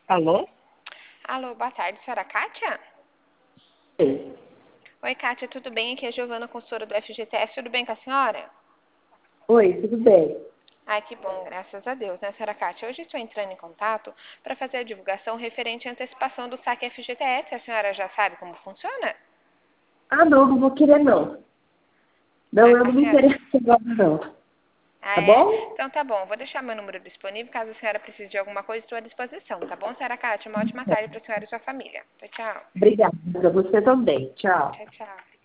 Alô? Alô, boa tarde, senhora Kátia? Oi. Oi, Kátia, tudo bem? Aqui é a Giovana, consultora do FGTS, tudo bem com a senhora? Oi, tudo bem? Ai, que bom, graças a Deus, né, senhora Kátia? Hoje estou entrando em contato para fazer a divulgação referente à antecipação do saque FGTS. A senhora já sabe como funciona? Ah, não vou querer não. Não, eu A não me senhora... interesso agora não. Ah, Tá é? bom? Então tá bom, vou deixar meu número disponível caso a senhora precise de alguma coisa, estou à disposição, tá bom, senhora Kátia? Uma ótima tarde para a senhora e sua família. Tchau, tchau. Obrigada. Você também. Tchau. Tchau, tchau.